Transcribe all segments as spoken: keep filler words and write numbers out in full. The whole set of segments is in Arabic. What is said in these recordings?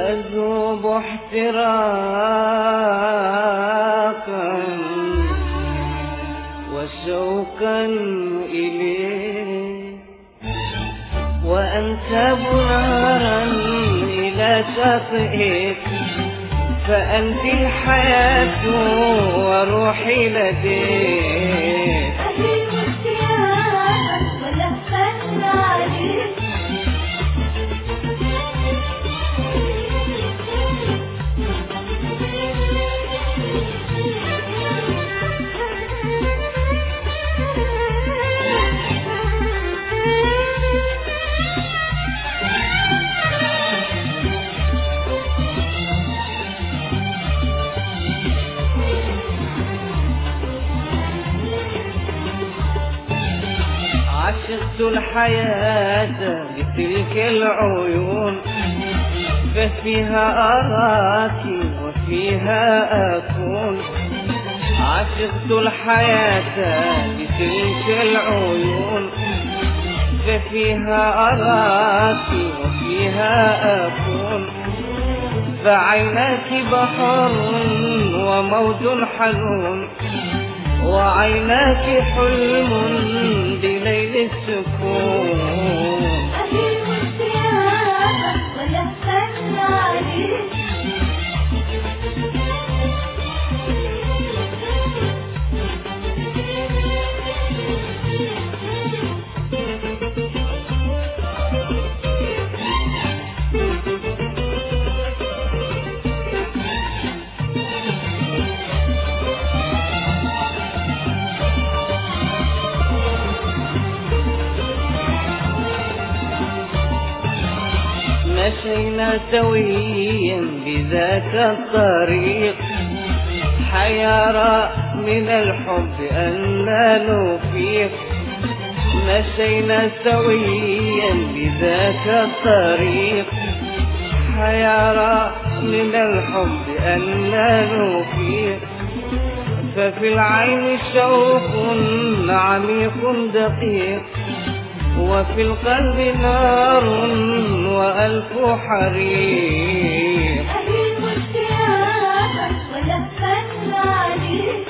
أذوب احتراقا وشوقا إليه، وأنساب نارا إلى شاطئك، فأنت الحياة وروحي لديك. أهيم اشتياقا ولهفا عليك، عشقت الحياة بتلك العيون، ففيها أراك وفيها أكون. عشقت الحياة بتلك العيون، ففيها أراك وفيها أكون. فعيناك بحر وموج حنون، وعيناك حلم بليل السكون. أهيم اشتياقا ولهفا عليك، مشينا سويا بذاك الطريق، حيارى من الحب أننا نفيق. مشينا سويا بذاك الطريق، حيارى من الحب أننا نفيق. ففي العين شوق عميق دقيق، وفي القلب نار وألف حريق. أهيم اشتياقا ولهفا عليك،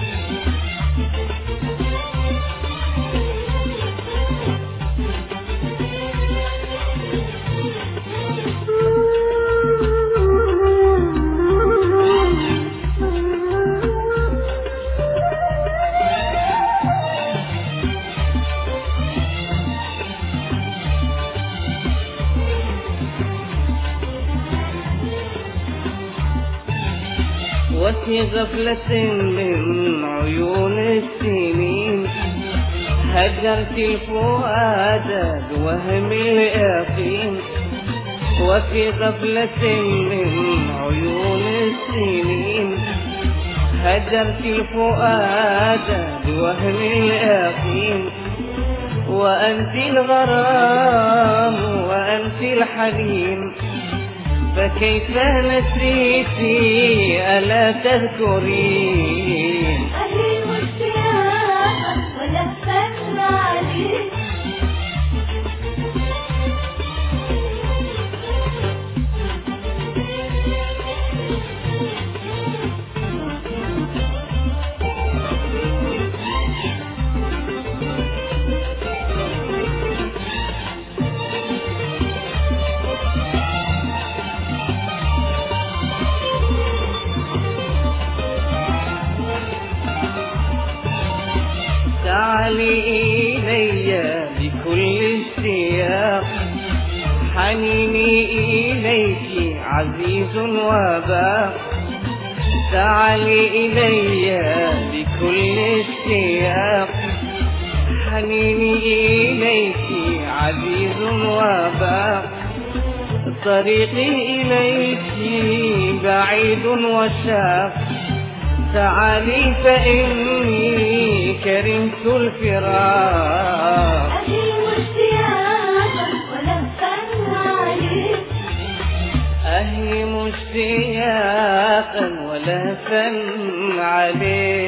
وفي غفلة من عيون السنين، هجرت الفؤاد بوهم اليقين. وفي غفلة من عيون السنين، هجرت الفؤاد بوهم اليقين. وأنت الغرام وأنت الحنين، فكيف نسيتي ألا تذكرين. أهيم اشتياقا ولهفا عليك، تعالي إلي بكل اشتياق، حنيني إليك عزيز وباق. تعالي إلي بكل اشتياق، حنيني إليك عزيز وباق. طريقي إليك بعيد وشاق، تعالي فإني كرمت الفراق. أهيم اشتياقا ولهفا عليك، أهيم اشتياقا ولهفا عليك.